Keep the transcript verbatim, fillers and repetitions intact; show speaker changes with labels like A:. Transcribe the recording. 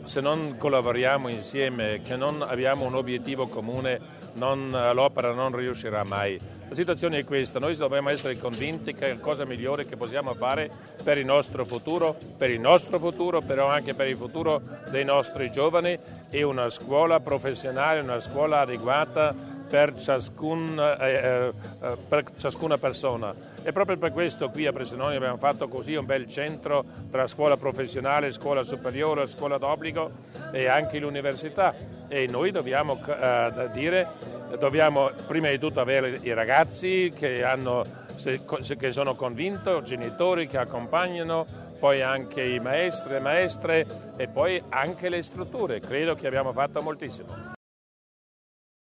A: se non collaboriamo insieme, che non abbiamo un obiettivo comune, non, l'opera non riuscirà mai. La situazione è questa, noi dobbiamo essere convinti che è la cosa migliore che possiamo fare per il nostro futuro, per il nostro futuro, però anche per il futuro dei nostri giovani, è una scuola professionale, una scuola adeguata per, ciascun, eh, eh, per ciascuna persona. E proprio per questo qui a Bressanone abbiamo fatto così un bel centro tra scuola professionale, scuola superiore, scuola d'obbligo e anche l'università. E noi dobbiamo eh, dire, dobbiamo prima di tutto avere i ragazzi che, hanno, che sono convinti, genitori che accompagnano, poi anche i maestri e maestre e poi anche le strutture. Credo che abbiamo fatto moltissimo.